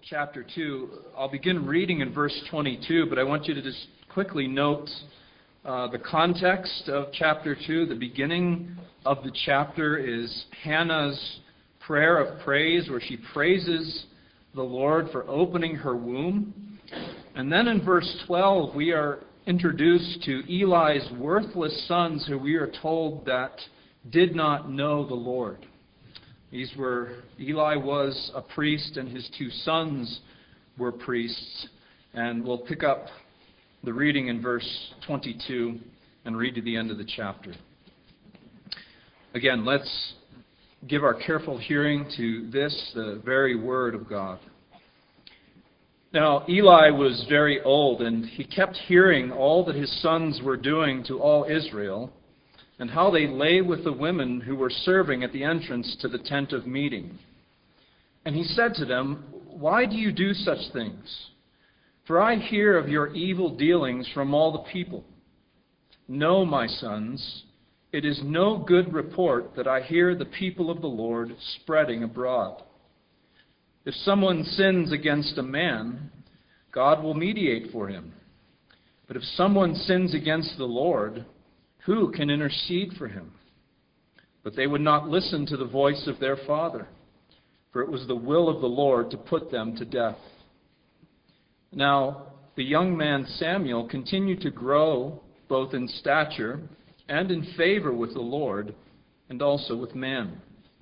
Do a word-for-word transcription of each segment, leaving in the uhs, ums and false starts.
chapter two. I'll begin reading in verse twenty-two, but I want you to just quickly note uh, the context of chapter two. The beginning of the chapter is Hannah's prayer of praise, where she praises the Lord for opening her womb. And then in verse twelve, we are introduced to Eli's worthless sons, who we are told that did not know the Lord. These were, Eli was a priest and his two sons were priests. And we'll pick up the reading in verse twenty-two and read to the end of the chapter. Again, let's give our careful hearing to this, the very word of God. Now, Eli was very old, and he kept hearing all that his sons were doing to all Israel, and how they lay with the women who were serving at the entrance to the tent of meeting. And he said to them, "Why do you do such things? For I hear of your evil dealings from all the people. No, my sons, it is no good report that I hear the people of the Lord spreading abroad. If someone sins against a man, God will mediate for him. But if someone sins against the Lord, who can intercede for him?" But they would not listen to the voice of their father, for it was the will of the Lord to put them to death. Now, the young man Samuel continued to grow both in stature and in favor with the Lord, and also with man.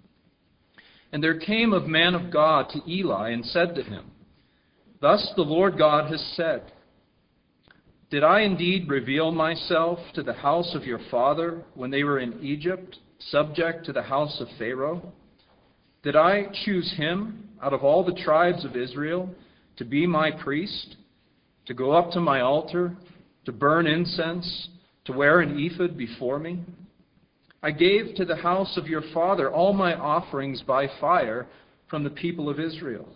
And there came a man of God to Eli and said to him, "Thus the Lord God has said, did I indeed reveal myself to the house of your father when they were in Egypt, subject to the house of Pharaoh? Did I choose him out of all the tribes of Israel to be my priest, to go up to my altar, to burn incense, to wear an ephod before me? I gave to the house of your father all my offerings by fire from the people of Israel.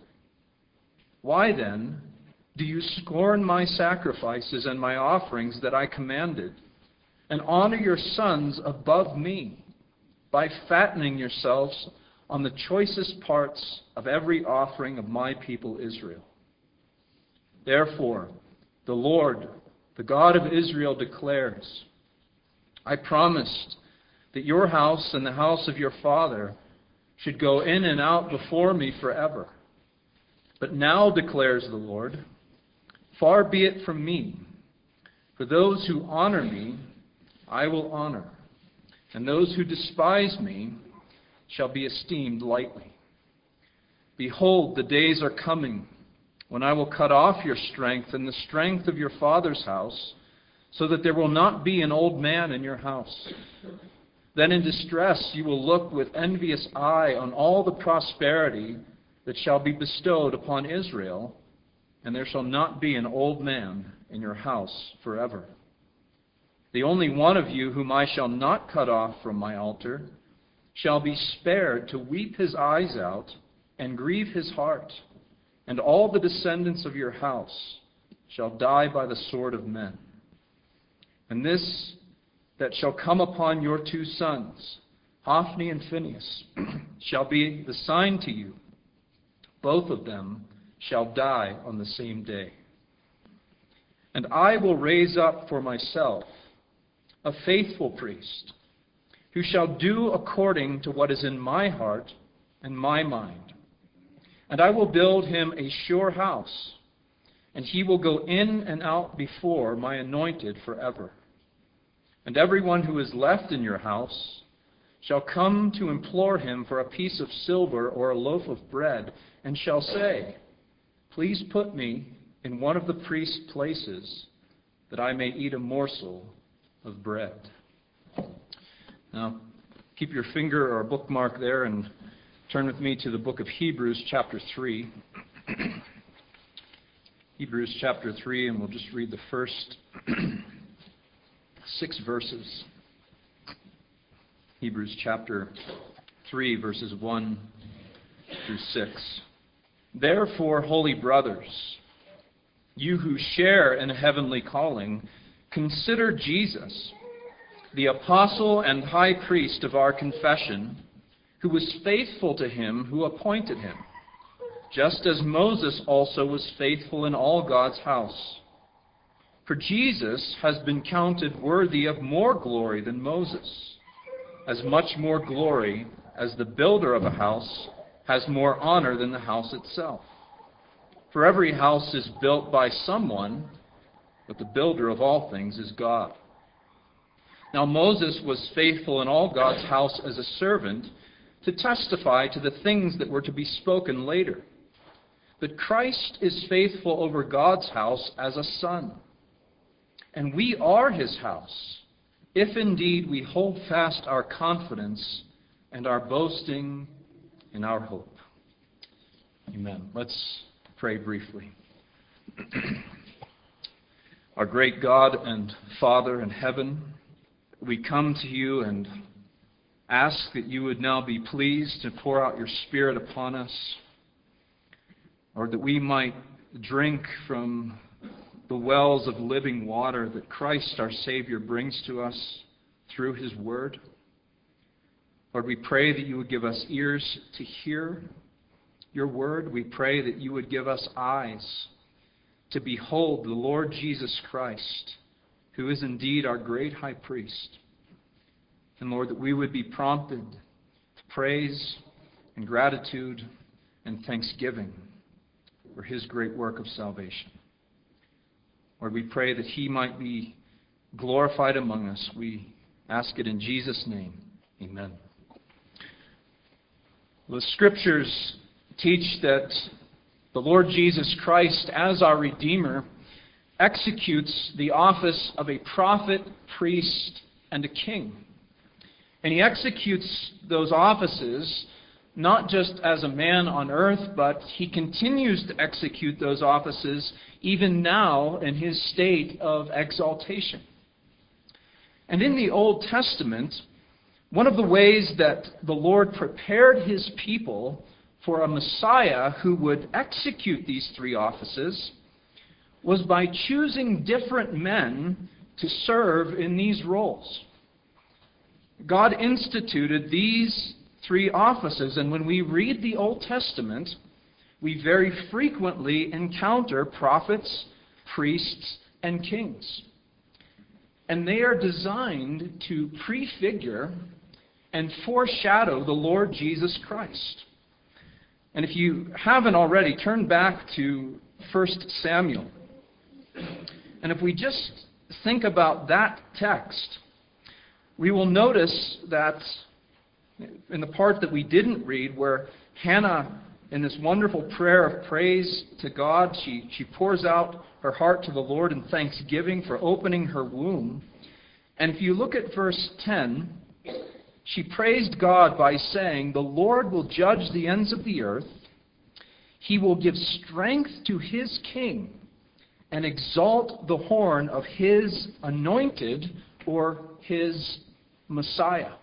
Why then do you scorn my sacrifices and my offerings that I commanded, and honor your sons above me by fattening yourselves on the choicest parts of every offering of my people Israel? Therefore, the Lord, the God of Israel, declares, I promised that your house and the house of your father should go in and out before me forever. But now, declares the Lord, far be it from me, for those who honor me I will honor, and those who despise me shall be esteemed lightly. Behold, the days are coming when I will cut off your strength and the strength of your father's house, so that there will not be an old man in your house. Then in distress you will look with envious eye on all the prosperity that shall be bestowed upon Israel, and there shall not be an old man in your house forever. The only one of you whom I shall not cut off from my altar shall be spared to weep his eyes out and grieve his heart, and all the descendants of your house shall die by the sword of men. And this that shall come upon your two sons, Hophni and Phinehas, shall be the sign to you. Both of them shall die on the same day. And I will raise up for myself a faithful priest, who shall do according to what is in my heart and my mind. And I will build him a sure house, and he will go in and out before my anointed forever. And everyone who is left in your house shall come to implore him for a piece of silver or a loaf of bread, and shall say, please put me in one of the priest's places, that I may eat a morsel of bread. Now, keep your finger or bookmark there and turn with me to the book of Hebrews, chapter three. Hebrews chapter three, and we'll just read the first six verses. Hebrews chapter three, verses one through six. Therefore, holy brothers, you who share in a heavenly calling, consider Jesus, the apostle and high priest of our confession, who was faithful to him who appointed him, just as Moses also was faithful in all God's house. For Jesus has been counted worthy of more glory than Moses, as much more glory as the builder of a house has more honor than the house itself. For every house is built by someone, but the builder of all things is God. Now Moses was faithful in all God's house as a servant to testify to the things that were to be spoken later. But Christ is faithful over God's house as a son. And we are his house, if indeed we hold fast our confidence and our boasting in our hope. Amen. Let's pray briefly. Our great God and Father in heaven, we come to you and ask that you would now be pleased to pour out your Spirit upon us, or that we might drink from the wells of living water that Christ our Savior brings to us through his word. Lord, we pray that you would give us ears to hear your word. We pray that you would give us eyes to behold the Lord Jesus Christ, who is indeed our great high priest. And Lord, that we would be prompted to praise and gratitude and thanksgiving for his great work of salvation. Lord, we pray that he might be glorified among us. We ask it in Jesus' name. Amen. The Scriptures teach that the Lord Jesus Christ, as our Redeemer, executes the office of a prophet, priest, and a king. And he executes those offices not just as a man on earth, but he continues to execute those offices even now in his state of exaltation. And in the Old Testament, one of the ways that the Lord prepared his people for a Messiah who would execute these three offices was by choosing different men to serve in these roles. God instituted these three offices, and when we read the Old Testament, we very frequently encounter prophets, priests, and kings. And they are designed to prefigure and foreshadow the Lord Jesus Christ. And if you haven't already, turn back to First Samuel. And if we just think about that text, we will notice that in the part that we didn't read, where Hannah, in this wonderful prayer of praise to God, she, she pours out her heart to the Lord in thanksgiving for opening her womb. And if you look at verse ten, she praised God by saying, "The Lord will judge the ends of the earth. He will give strength to his king and exalt the horn of his anointed," or his Messiah.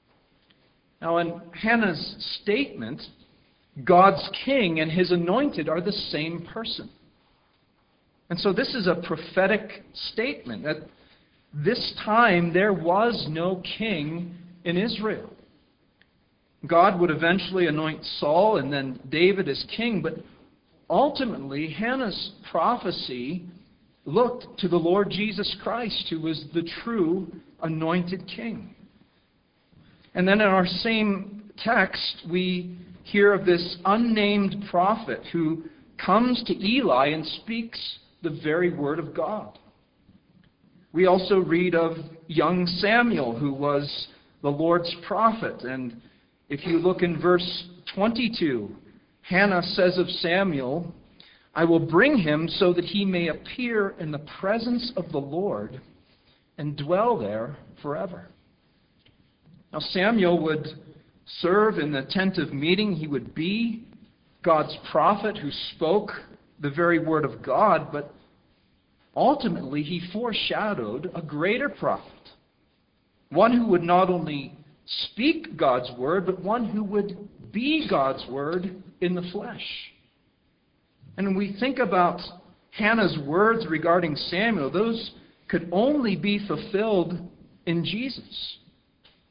Now, in Hannah's statement, God's king and his anointed are the same person. And so this is a prophetic statement. At this time, there was no king in Israel. God would eventually anoint Saul and then David as king, but ultimately, Hannah's prophecy looked to the Lord Jesus Christ, who was the true anointed king. And then in our same text, we hear of this unnamed prophet who comes to Eli and speaks the very word of God. We also read of young Samuel, who was the Lord's prophet. And if you look in verse twenty-two, Hannah says of Samuel, "I will bring him so that he may appear in the presence of the Lord and dwell there forever." Now Samuel would serve in the tent of meeting. He would be God's prophet who spoke the very word of God, but ultimately he foreshadowed a greater prophet. One who would not only speak God's word, but one who would be God's word in the flesh. And when we think about Hannah's words regarding Samuel, those could only be fulfilled in Jesus.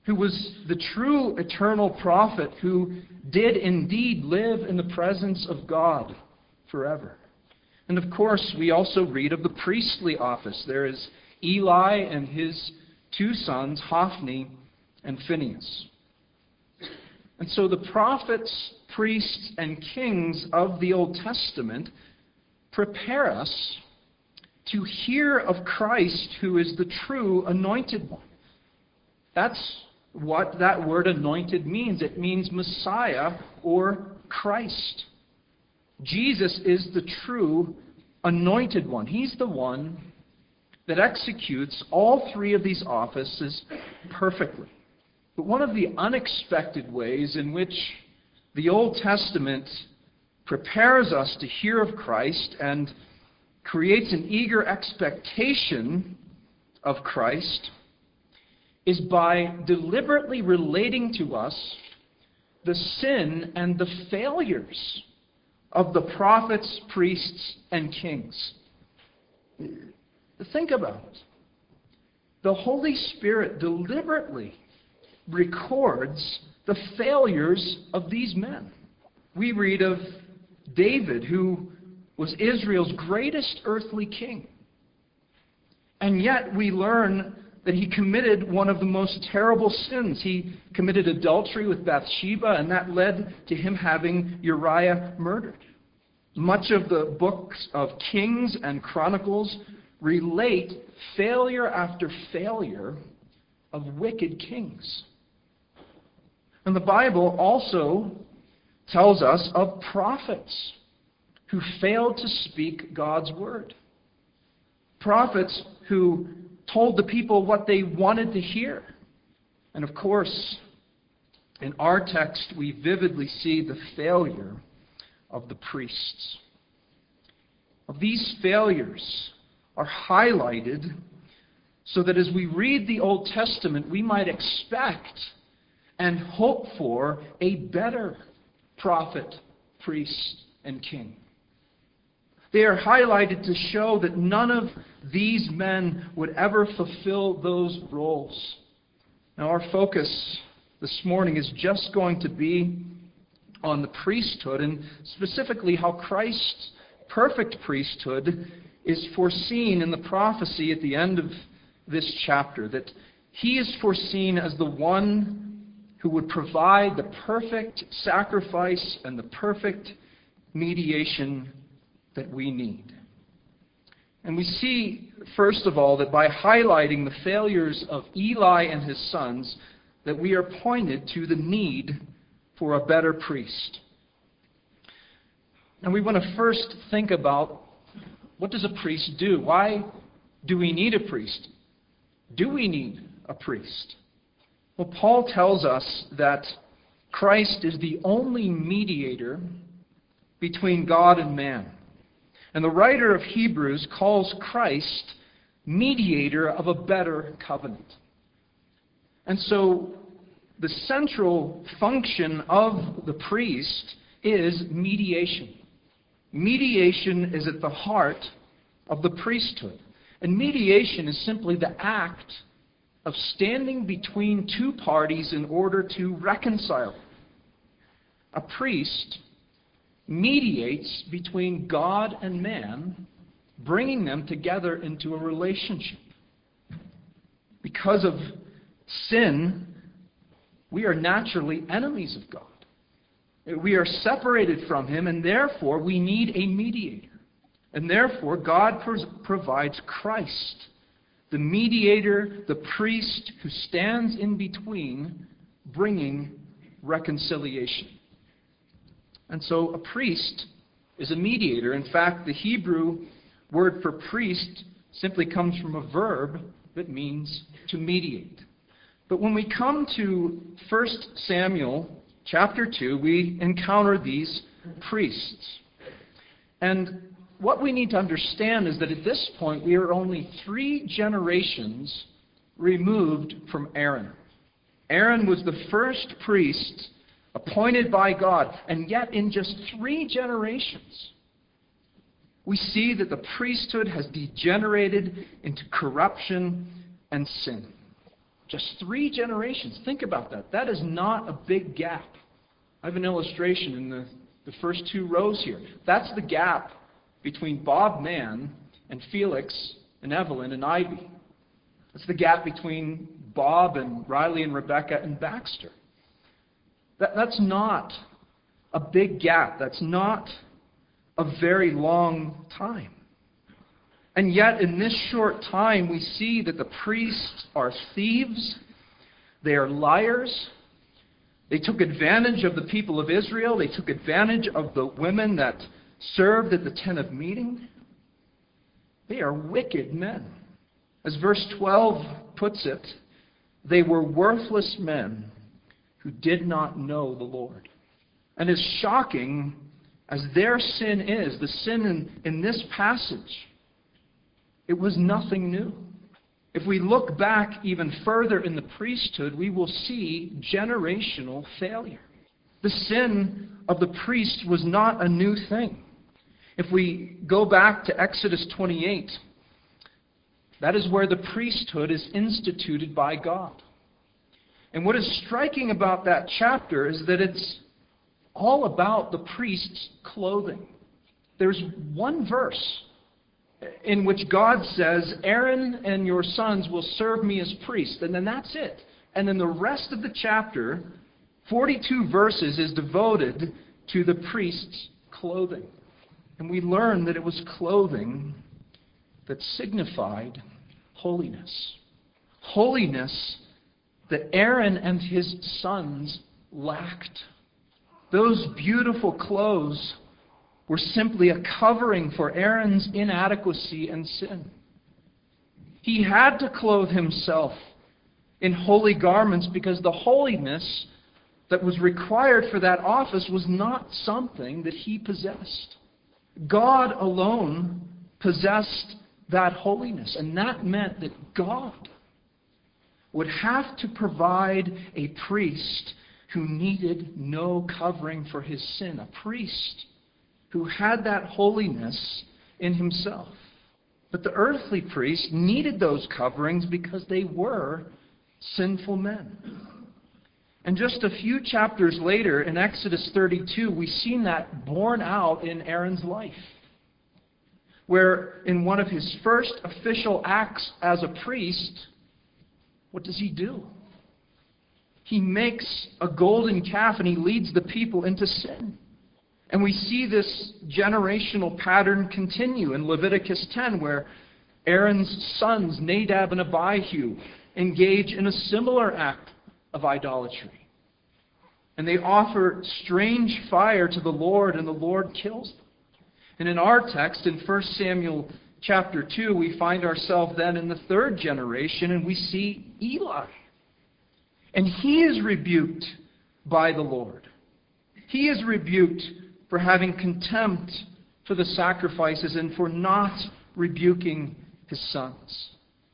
who was the true eternal prophet who did indeed live in the presence of God forever. And of course, we also read of the priestly office. There is Eli and his two sons, Hophni and Phinehas. And so the prophets, priests, and kings of the Old Testament prepare us to hear of Christ, who is the true anointed one. That's what that word anointed means. It means Messiah or Christ. Jesus is the true anointed one. He's the one that executes all three of these offices perfectly. But one of the unexpected ways in which the Old Testament prepares us to hear of Christ and creates an eager expectation of Christ is by deliberately relating to us the sin and the failures of the prophets, priests, and kings. Think about it. The Holy Spirit deliberately records the failures of these men. We read of David, who was Israel's greatest earthly king. And yet we learn that he committed one of the most terrible sins. He committed adultery with Bathsheba, and that led to him having Uriah murdered. Much of the books of Kings and Chronicles relate failure after failure of wicked kings. And the Bible also tells us of prophets who failed to speak God's word. Prophets who told the people what they wanted to hear. And of course, in our text, we vividly see the failure of the priests. Of these failures are highlighted so that as we read the Old Testament, we might expect and hope for a better prophet, priest, and king. They are highlighted to show that none of these men would ever fulfill those roles. Now, our focus this morning is just going to be on the priesthood, and specifically how Christ's perfect priesthood is foreseen in the prophecy at the end of this chapter, that he is foreseen as the one who would provide the perfect sacrifice and the perfect mediation that we need. And we see, first of all, that by highlighting the failures of Eli and his sons, that we are pointed to the need for a better priest. And we want to first think about, what does a priest do? Why do we need a priest? Do we need a priest? Well, Paul tells us that Christ is the only mediator between God and man. And the writer of Hebrews calls Christ mediator of a better covenant. And so the central function of the priest is mediation. Mediation is at the heart of the priesthood. And mediation is simply the act of standing between two parties in order to reconcile. A priest mediates between God and man, bringing them together into a relationship. Because of sin, we are naturally enemies of God. We are separated from Him, and therefore we need a mediator. And therefore God provides Christ, the mediator, the priest who stands in between, bringing reconciliation. And so a priest is a mediator. In fact, the Hebrew word for priest simply comes from a verb that means to mediate. But when we come to First Samuel chapter two, we encounter these priests. And what we need to understand is that at this point we are only three generations removed from Aaron. Aaron was the first priest appointed by God, and yet in just three generations we see that the priesthood has degenerated into corruption and sin. Just three generations. Think about that. That is not a big gap. I have an illustration in the, the first two rows here. That's the gap between Bob Mann and Felix and Evelyn and Ivy. That's the gap between Bob and Riley and Rebecca and Baxter. That, that's not a big gap. That's not a very long time. And yet, in this short time, we see that the priests are thieves. They are liars. They took advantage of the people of Israel. They took advantage of the women that served at the tent of meeting. They are wicked men. As verse twelve puts it, they were worthless men who did not know the Lord. And as shocking as their sin is, the sin in, in this passage, it was nothing new. If we look back even further in the priesthood, we will see generational failure. The sin of the priest was not a new thing. If we go back to Exodus twenty-eight, that is where the priesthood is instituted by God. And what is striking about that chapter is that it's all about the priest's clothing. There's one verse in which God says, Aaron and your sons will serve me as priests. And then that's it. And then the rest of the chapter, forty-two verses, is devoted to the priest's clothing. And we learn that it was clothing that signified holiness. Holiness that Aaron and his sons lacked. Those beautiful clothes were simply a covering for Aaron's inadequacy and sin. He had to clothe himself in holy garments because the holiness that was required for that office was not something that he possessed. God alone possessed that holiness, and that meant that God would have to provide a priest who needed no covering for his sin, a priest who had that holiness in himself. But the earthly priest needed those coverings because they were sinful men. And just a few chapters later, in Exodus thirty-two, we've seen that borne out in Aaron's life, where in one of his first official acts as a priest, what does he do? He makes a golden calf and he leads the people into sin. And we see this generational pattern continue in Leviticus ten, where Aaron's sons, Nadab and Abihu, engage in a similar act of idolatry. And they offer strange fire to the Lord, and the Lord kills them. And in our text, in First Samuel chapter two, we find ourselves then in the third generation, and we see Eli. And he is rebuked by the Lord. He is rebuked for having contempt for the sacrifices and for not rebuking his sons.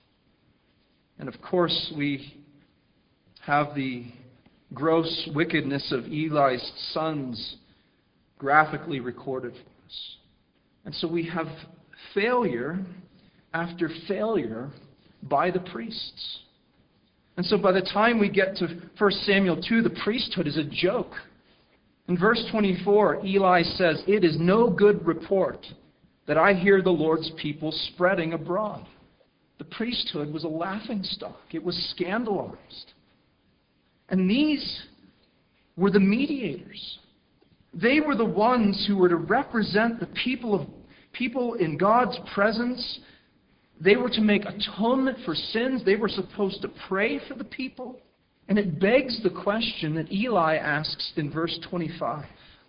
And of course, we have the gross wickedness of Eli's sons graphically recorded for us. And so we have failure after failure by the priests. And so by the time we get to First Samuel two, the priesthood is a joke. In verse twenty-four, Eli says, "It is no good report that I hear the Lord's people spreading abroad." The priesthood was a laughingstock. It was scandalized. And these were the mediators. They were the ones who were to represent the people of people in God's presence. They were to make atonement for sins. They were supposed to pray for the people. And it begs the question that Eli asks in verse twenty-five.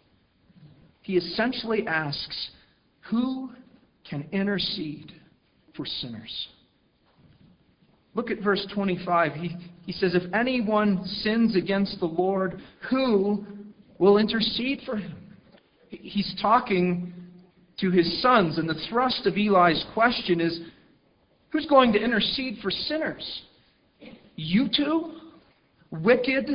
He essentially asks, who can intercede for sinners? Look at verse twenty-five. He, he says, if anyone sins against the Lord, who will intercede for him? He's talking to his sons, and the thrust of Eli's question is, who's going to intercede for sinners? You two? Wicked,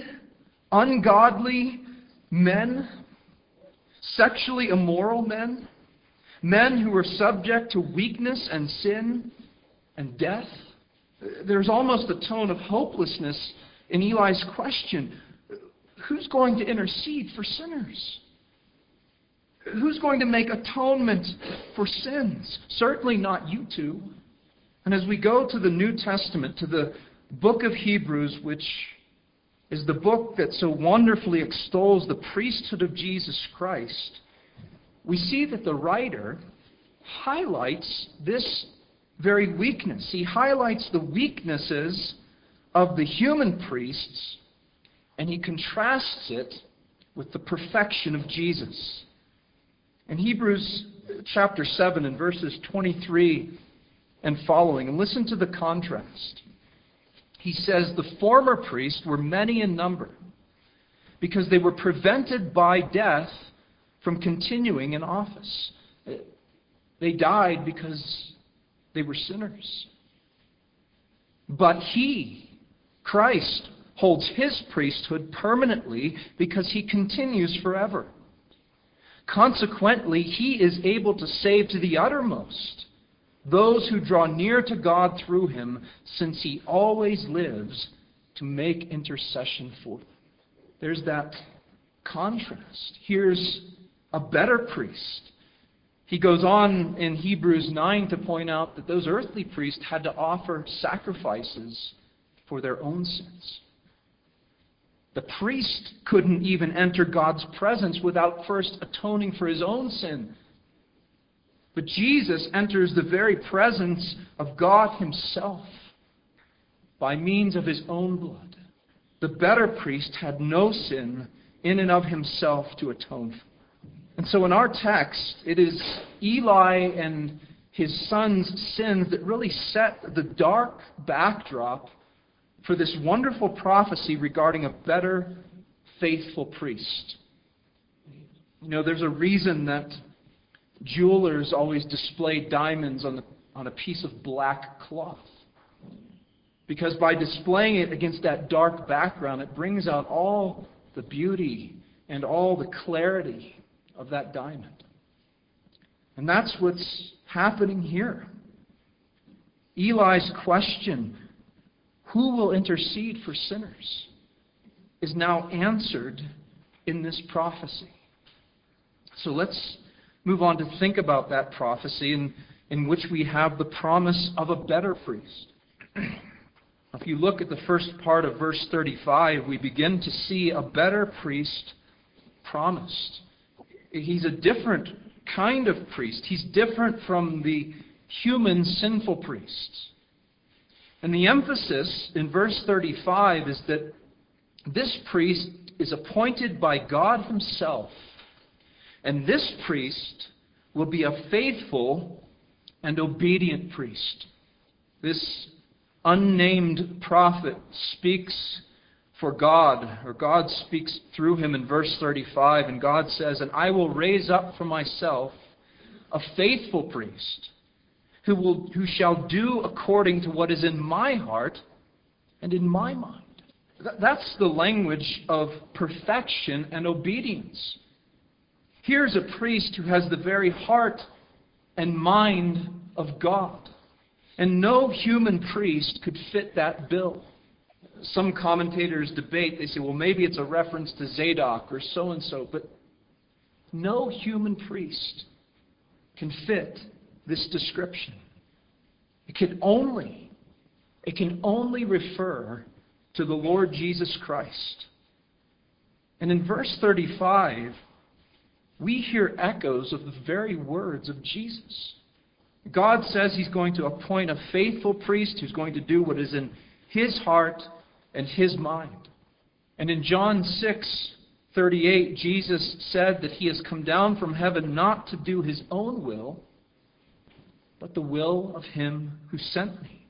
ungodly men? Sexually immoral men? Men who are subject to weakness and sin and death? There's almost a tone of hopelessness in Eli's question. Who's going to intercede for sinners? Who's going to make atonement for sins? Certainly not you two. And as we go to the New Testament, to the book of Hebrews, which is the book that so wonderfully extols the priesthood of Jesus Christ, we see that the writer highlights this very weakness. He highlights the weaknesses of the human priests, and he contrasts it with the perfection of Jesus. In Hebrews chapter seven and verses twenty-three and following, and listen to the contrast. He says, the former priests were many in number because they were prevented by death from continuing in office. They died because they were sinners. But He, Christ, holds His priesthood permanently because He continues forever. Consequently, He is able to save to the uttermost those who draw near to God through Him, since He always lives to make intercession for them. There's that contrast. Here's a better priest. He goes on in Hebrews nine to point out that those earthly priests had to offer sacrifices for their own sins. The priest couldn't even enter God's presence without first atoning for his own sin. But Jesus enters the very presence of God Himself by means of His own blood. The better priest had no sin in and of himself to atone for. And so in our text, it is Eli and his son's sins that really set the dark backdrop for this wonderful prophecy regarding a better, faithful priest. You know, there's a reason that jewelers always display diamonds on, the, on a piece of black cloth. Because by displaying it against that dark background, it brings out all the beauty and all the clarity of that diamond. And that's what's happening here. Eli's question, who will intercede for sinners, is now answered in this prophecy. So let's move on to think about that prophecy in, in which we have the promise of a better priest. If you look at the first part of verse thirty-five, we begin to see a better priest promised. He's a different kind of priest. He's different from the human sinful priests. And the emphasis in verse thirty-five is that this priest is appointed by God Himself. And this priest will be a faithful and obedient priest. This unnamed prophet speaks for God, or God speaks through him in verse thirty-five, and God says, "And I will raise up for myself a faithful priest, who will who shall do according to what is in my heart and in my mind." That's the language of perfection and obedience. Here's a priest who has the very heart and mind of God. And no human priest could fit that bill. Some commentators debate. They say, well, maybe it's a reference to Zadok or so-and-so. But no human priest can fit this description. It can only, it can only refer to the Lord Jesus Christ. And in verse thirty-five, we hear echoes of the very words of Jesus. God says He's going to appoint a faithful priest who's going to do what is in His heart and His mind. And in John six thirty-eight, Jesus said that He has come down from heaven not to do His own will, but the will of Him who sent me.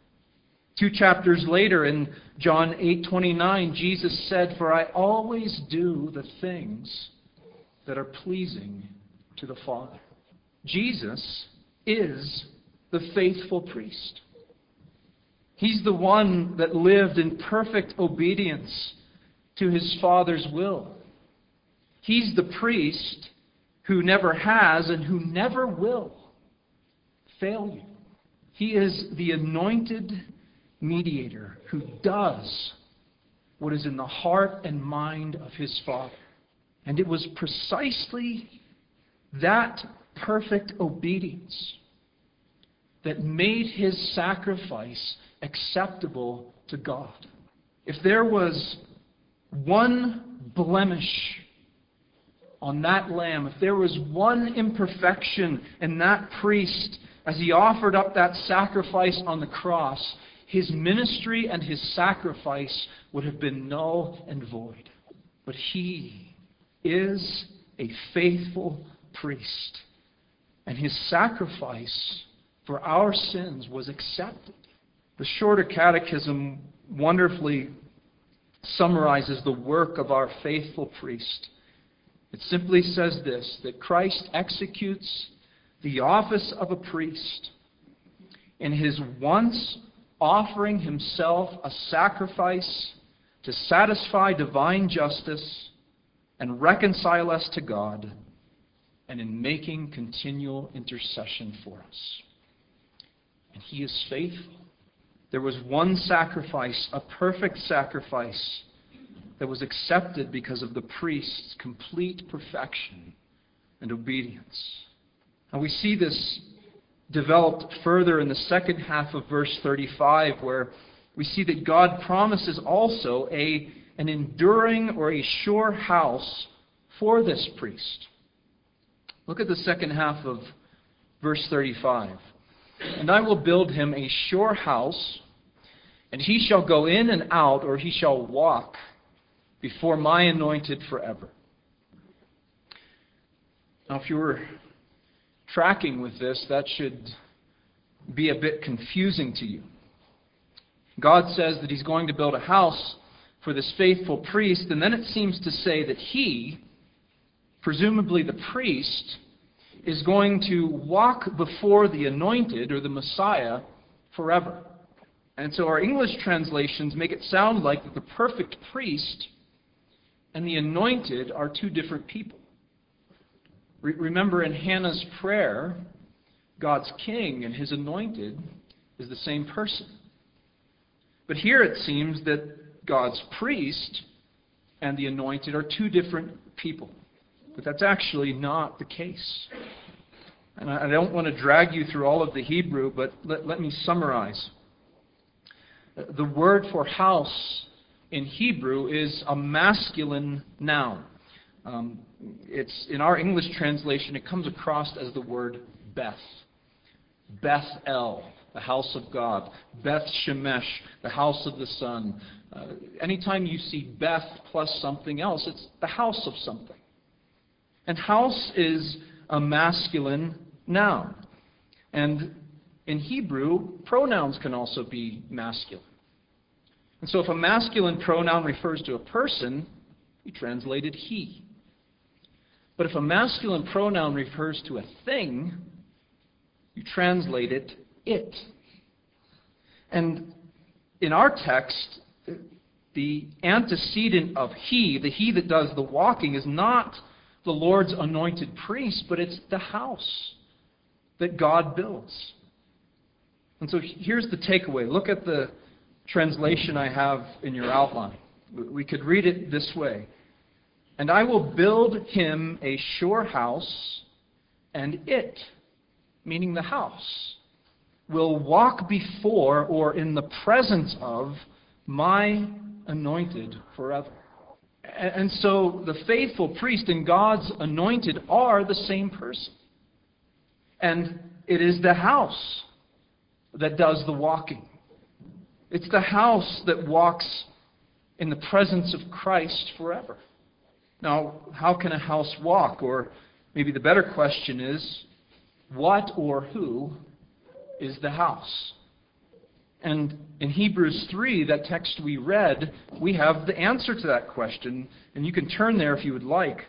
Two chapters later, in John eight twenty-nine, Jesus said, "For I always do the things that are pleasing to the Father." Jesus is the faithful priest. He's the one that lived in perfect obedience to His Father's will. He's the priest who never has and who never will fail you. He is the anointed mediator who does what is in the heart and mind of his Father. And it was precisely that perfect obedience that made his sacrifice acceptable to God. If there was one blemish on that lamb, if there was one imperfection in that priest as he offered up that sacrifice on the cross, his ministry and his sacrifice would have been null and void. But he is a faithful priest, and his sacrifice for our sins was accepted. The Shorter Catechism wonderfully summarizes the work of our faithful priest. It simply says this, that Christ executes the office of a priest in his once offering himself a sacrifice to satisfy divine justice and reconcile us to God, and in making continual intercession for us. And he is faithful. There was one sacrifice, a perfect sacrifice, that was accepted because of the priest's complete perfection and obedience. And we see this developed further in the second half of verse thirty-five, where we see that God promises also a, an enduring or a sure house for this priest. Look at the second half of verse thirty-five. And I will build him a sure house, and he shall go in and out, or he shall walk before my anointed forever. Now, if you were tracking with this, that should be a bit confusing to you. God says that he's going to build a house for this faithful priest, and then it seems to say that he, presumably the priest, is going to walk before the anointed, or the Messiah, forever. And so our English translations make it sound like that the perfect priest and the anointed are two different people. Re- remember in Hannah's prayer, God's king and his anointed is the same person. But here it seems that God's priest and the anointed are two different people. But that's actually not the case. And I don't want to drag you through all of the Hebrew, but let, let me summarize. The word for house in Hebrew is a masculine noun. Um, it's in our English translation, it comes across as the word Beth. Beth El, the house of God. Beth Shemesh, the house of the sun. Uh, anytime you see Beth plus something else, it's the house of something. And house is a masculine noun. And in Hebrew, pronouns can also be masculine. And so if a masculine pronoun refers to a person, we translated he. But if a masculine pronoun refers to a thing, you translate it it. And in our text, the antecedent of he, the he that does the walking, is not the Lord's anointed priest, but it's the house that God builds. And so here's the takeaway. Look at the translation I have in your outline. We could read it this way. And I will build him a sure house, and it, meaning the house, will walk before or in the presence of my anointed forever. And so the faithful priest and God's anointed are the same person. And it is the house that does the walking. It's the house that walks in the presence of Christ forever. Now, how can a house walk? Or maybe the better question is, what or who is the house? And in Hebrews three, that text we read, we have the answer to that question. And you can turn there if you would like.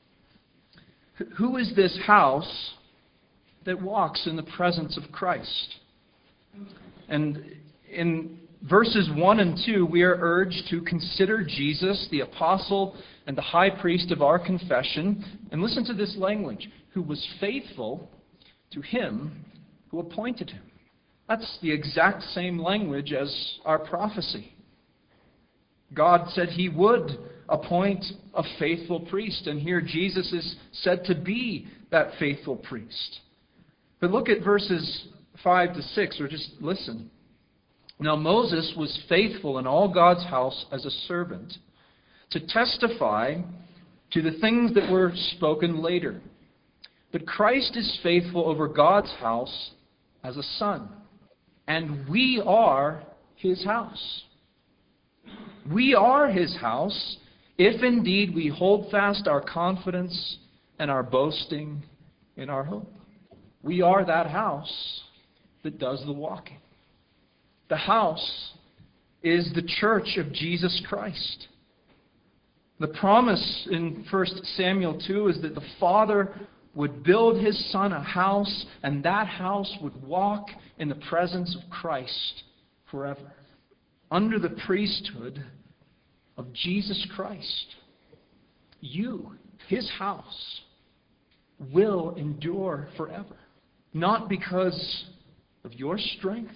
Who is this house that walks in the presence of Christ? And in verses one and two, we are urged to consider Jesus, the apostle and the high priest of our confession. And listen to this language, who was faithful to him who appointed him. That's the exact same language as our prophecy. God said He would appoint a faithful priest, and here Jesus is said to be that faithful priest. But look at verses five to six, or just listen. Now Moses was faithful in all God's house as a servant, to testify to the things that were spoken later. But Christ is faithful over God's house as a son, and we are His house. We are His house if indeed we hold fast our confidence and our boasting in our hope. We are that house that does the walking. The house is the church of Jesus Christ. The promise in First Samuel two is that the Father would build His Son a house, and that house would walk in the presence of Christ forever, under the priesthood of Jesus Christ. You, His house, will endure forever, not because of your strength,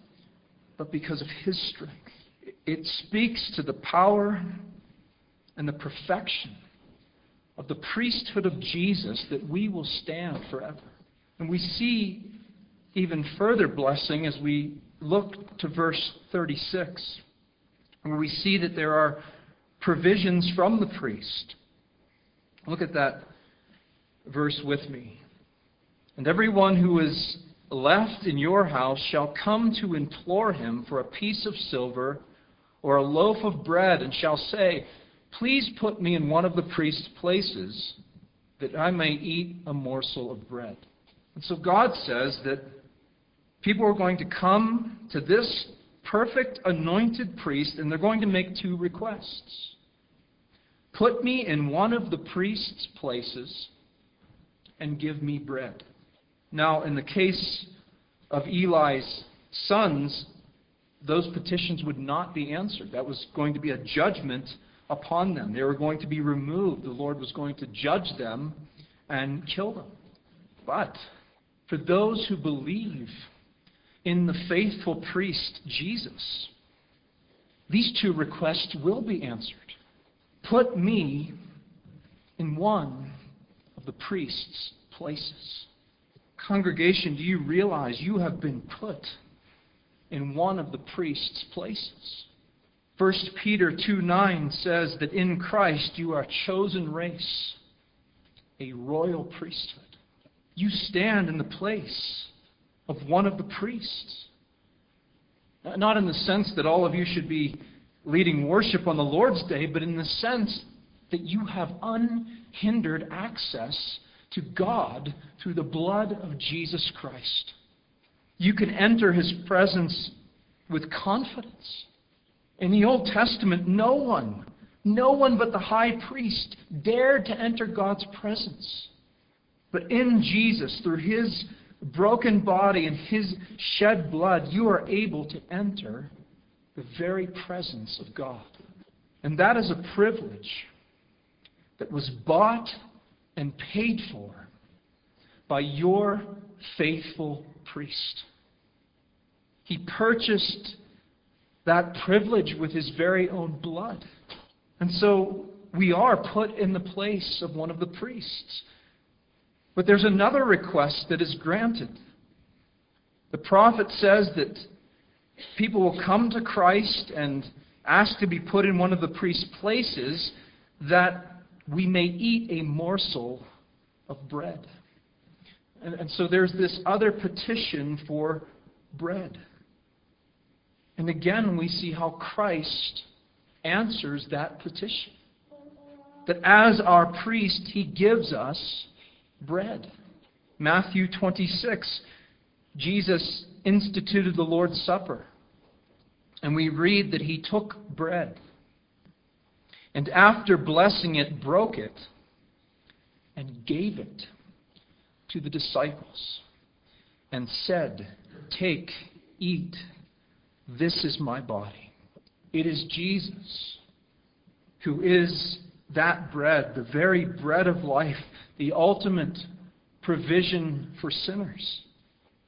but because of His strength. It speaks to the power and the perfection of the priesthood of Jesus that we will stand forever. And we see even further blessing as we look to verse thirty-six, where we see that there are provisions from the priest. Look at that verse with me. And everyone who is left in your house shall come to implore him for a piece of silver or a loaf of bread, and shall say, please put me in one of the priest's places, that I may eat a morsel of bread. And so God says that people are going to come to this perfect anointed priest, and they're going to make two requests. Put me in one of the priest's places and give me bread. Now, in the case of Eli's sons, those petitions would not be answered. That was going to be a judgment upon them. They were going to be removed. The Lord was going to judge them and kill them. But for those who believe in the faithful priest Jesus, these two requests will be answered. Put me in one of the priest's places. Congregation, do you realize you have been put in one of the priest's places? First Peter two nine says that in Christ you are a chosen race, a royal priesthood. You stand in the place of one of the priests. Not in the sense that all of you should be leading worship on the Lord's Day, but in the sense that you have unhindered access to God through the blood of Jesus Christ. You can enter His presence with confidence. In the Old Testament, no one, no one but the high priest dared to enter God's presence. But in Jesus, through His broken body and His shed blood, you are able to enter the very presence of God. And that is a privilege that was bought and paid for by your faithful priest. He purchased that privilege with His very own blood. And so we are put in the place of one of the priests. But there's another request that is granted. The prophet says that people will come to Christ and ask to be put in one of the priest's places, that we may eat a morsel of bread. And, and so there's this other petition for bread. And again, we see how Christ answers that petition. That as our priest, He gives us bread. Matthew twenty-six, Jesus instituted the Lord's Supper. And we read that He took bread, and after blessing it, broke it, and gave it to the disciples, and said, take, eat, this is my body. It is Jesus who is that bread, the very bread of life, the ultimate provision for sinners.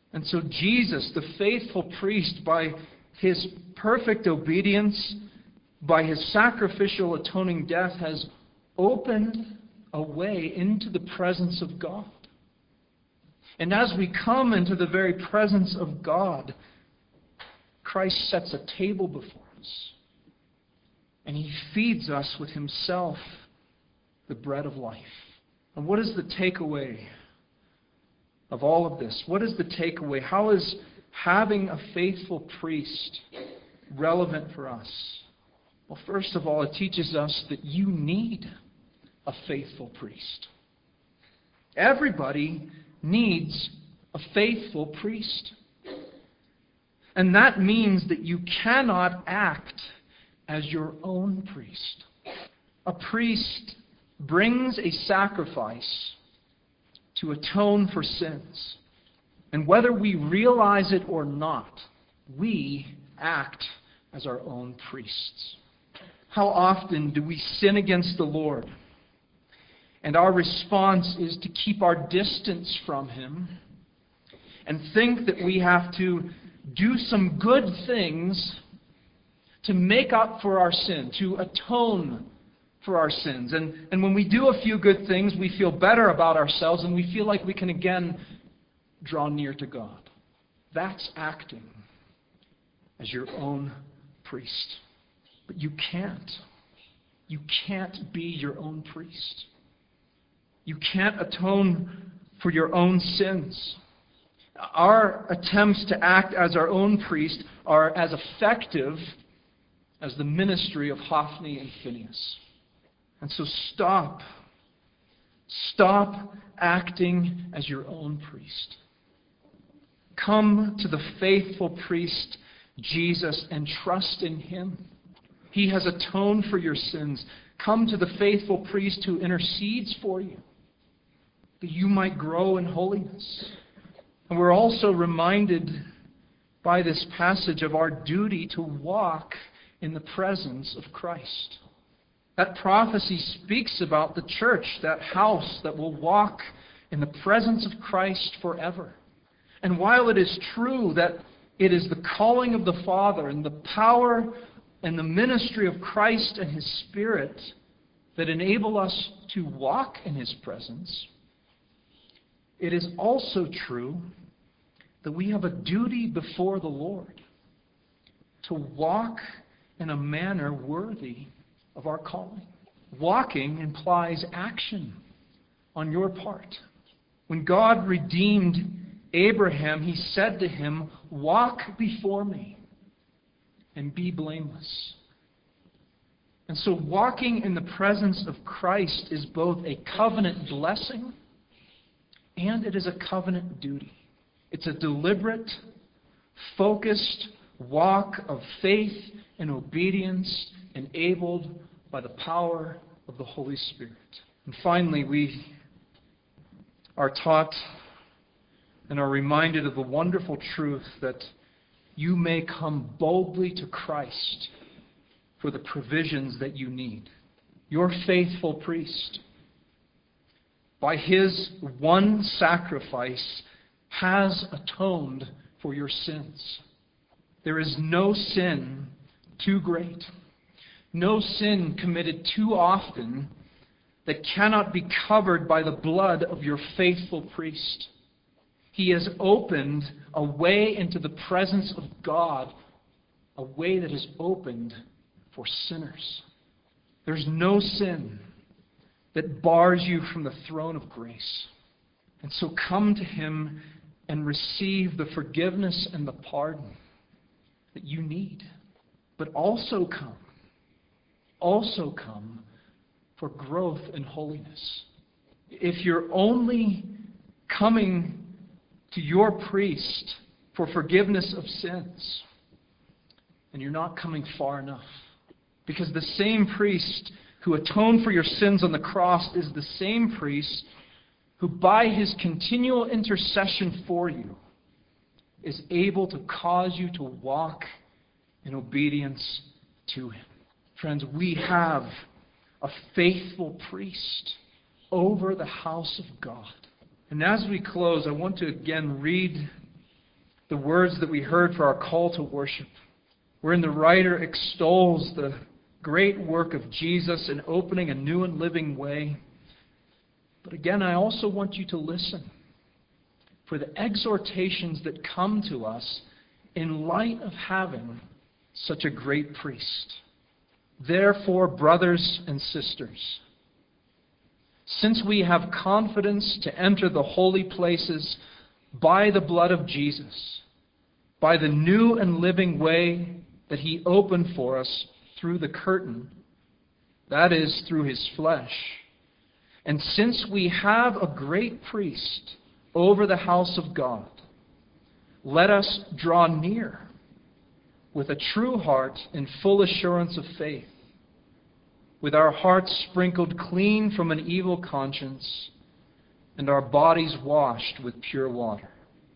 And so Jesus, the faithful priest, by his perfect obedience, by his sacrificial atoning death, has opened a way into the presence of God. And as we come into the very presence of God, Christ sets a table before us. And he feeds us with himself, the bread of life. And what is the takeaway of all of this? What is the takeaway? How is having a faithful priest relevant for us? Well, first of all, it teaches us that you need a faithful priest. Everybody needs a faithful priest. And that means that you cannot act as your own priest. A priest brings a sacrifice to atone for sins. And whether we realize it or not, we act as our own priests. How often do we sin against the Lord? And our response is to keep our distance from Him and think that we have to do some good things to make up for our sin, to atone for our sins. And, and when we do a few good things, we feel better about ourselves and we feel like we can again draw near to God. That's acting as your own priest. But you can't. You can't be your own priest. You can't atone for your own sins. Our attempts to act as our own priest are as effective as the ministry of Hophni and Phinehas. And so stop. Stop acting as your own priest. Come to the faithful priest, Jesus, and trust in Him. He has atoned for your sins. Come to the faithful priest who intercedes for you, that you might grow in holiness. And we're also reminded by this passage of our duty to walk in the presence of Christ. That prophecy speaks about the church, that house that will walk in the presence of Christ forever. And while it is true that it is the calling of the Father and the power and the ministry of Christ and His Spirit that enable us to walk in His presence, it is also true that we have a duty before the Lord to walk in a manner worthy of our calling. Walking implies action on your part. When God redeemed Abraham, He said to him, "Walk before me and be blameless." And so walking in the presence of Christ is both a covenant blessing and it is a covenant duty. It's a deliberate, focused walk of faith and obedience enabled by the power of the Holy Spirit. And finally, we are taught and are reminded of the wonderful truth that you may come boldly to Christ for the provisions that you need. Your faithful priest, by His one sacrifice, has atoned for your sins. There is no sin too great, no sin committed too often that cannot be covered by the blood of your faithful priest. He has opened a way into the presence of God, a way that is opened for sinners. There's no sin that bars you from the throne of grace. And so come to Him and receive the forgiveness and the pardon that you need. But also come, also come for growth in holiness. If you're only coming to your priest for forgiveness of sins, and you're not coming far enough. Because the same priest who atoned for your sins on the cross is the same priest who, by His continual intercession for you, is able to cause you to walk in obedience to Him. Friends, we have a faithful priest over the house of God. And as we close, I want to again read the words that we heard for our call to worship, wherein the writer extols the great work of Jesus in opening a new and living way. But again, I also want you to listen for the exhortations that come to us in light of having such a great priest. Therefore, brothers and sisters, since we have confidence to enter the holy places by the blood of Jesus, by the new and living way that He opened for us through the curtain, that is, through His flesh, and since we have a great priest over the house of God, let us draw near with a true heart in full assurance of faith, with our hearts sprinkled clean from an evil conscience and our bodies washed with pure water.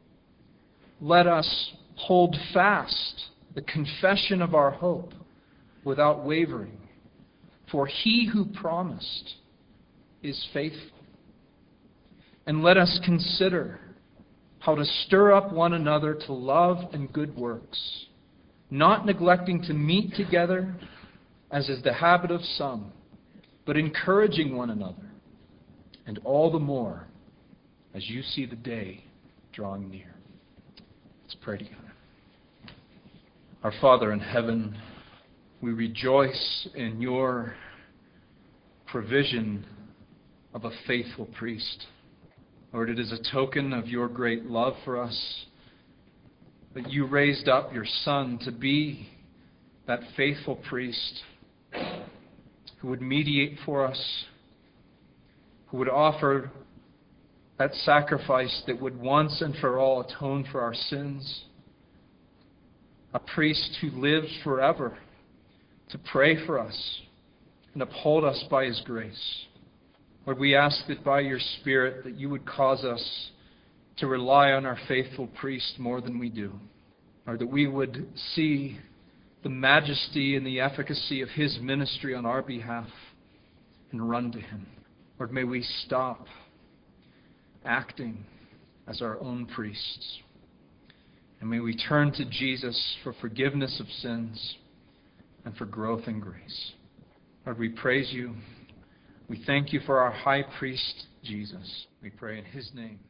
Let us hold fast the confession of our hope without wavering, for He who promised is faithful. And let us consider how to stir up one another to love and good works, not neglecting to meet together, as is the habit of some, but encouraging one another, and all the more as you see the day drawing near. Let's pray together. Our Father in heaven, we rejoice in your provision of a faithful priest. Lord, it is a token of your great love for us that you raised up your Son to be that faithful priest who would mediate for us, who would offer that sacrifice that would once and for all atone for our sins. A priest who lives forever to pray for us and uphold us by His grace. Lord, we ask that by your Spirit that you would cause us to rely on our faithful priest more than we do. Or that we would see the majesty and the efficacy of his ministry on our behalf and run to him. Lord, may we stop acting as our own priests. And may we turn to Jesus for forgiveness of sins and for growth in grace. Lord, we praise you. We thank you for our high priest, Jesus. We pray in his name.